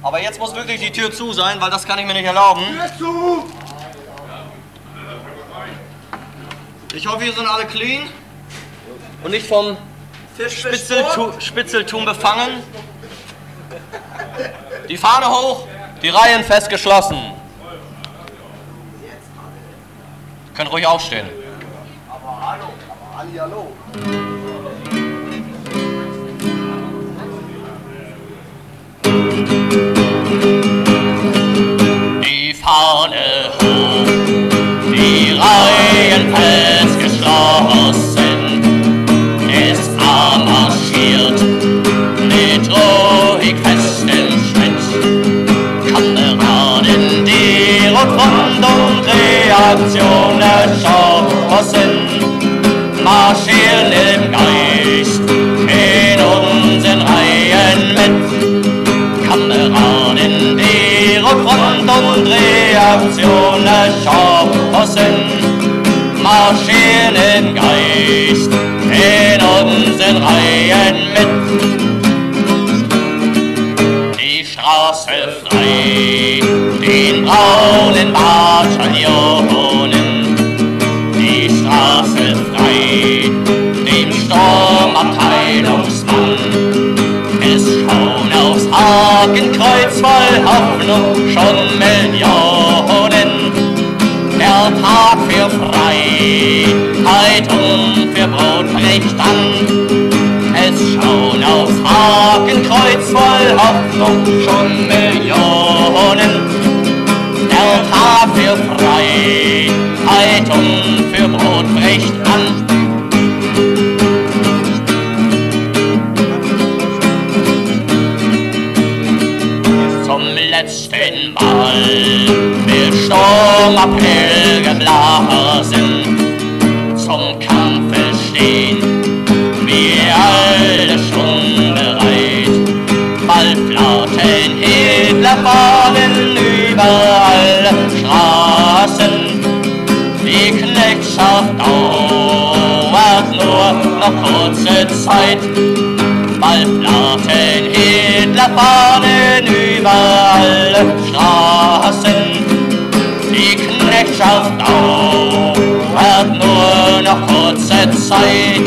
Aber jetzt muss wirklich die Tür zu sein, weil das kann ich mir nicht erlauben. Tür zu! Ich hoffe, wir sind alle clean und nicht vom Spitzeltum befangen. Die Fahne hoch, die Reihen fest geschlossen. Ihr könnt ruhig aufstehen. Aber hallo, hallihallo. Die Fahne hoch, die Reihen fest geschlossen. Es marschiert mit ruhig festem Schritt. Kameraden, die Rundfront und Reaktion erschossen, marschieren im Geist in unseren Reihen mit. Kameraden, die Rundfront und Reaktion erschossen, marschieren im Geist in unseren Reihen mit. Die Straße frei, den braunen Bataillonen. Die Straße frei, dem Sturmabteilungsmann. Es schauen aufs Hakenkreuz voll Hoffnung schon Millionen. Der Tag für Freiheit und für Brot bricht an. Es schauen aufs Hakenkreuz voll Hoffnung schon Millionen. Der Tag für Freiheit und für Brot bricht an. Zum letzten Mal wird Sturmappell geblasen. Zum Kampfe stehen wir alle schon bereit. Ballplatten, Hitlerfahnen überall Straßen. Die Knechtschaft dauert nur noch kurze Zeit. Ballplatten, Hitlerfahnen überall Straßen. Die Knechtschaft dauert nur noch kurze Zeit.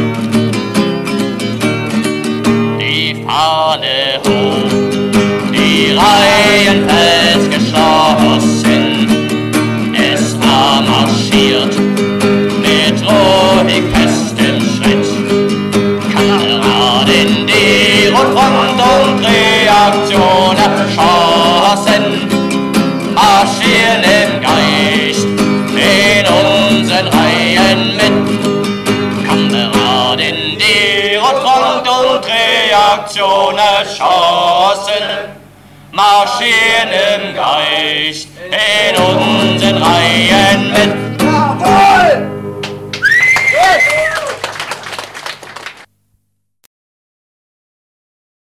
Die Fahne hoch, die Reihen fest geschlossen. Es marschiert mit ruhig festem Schritt. Kameraden, die Rundfront und Reaktion erschossen, marschieren im Geist in unseren Reihen mit. Kameraden, die Rundfront und Reaktion erschossen, marschieren im Geist in unseren Reihen mit.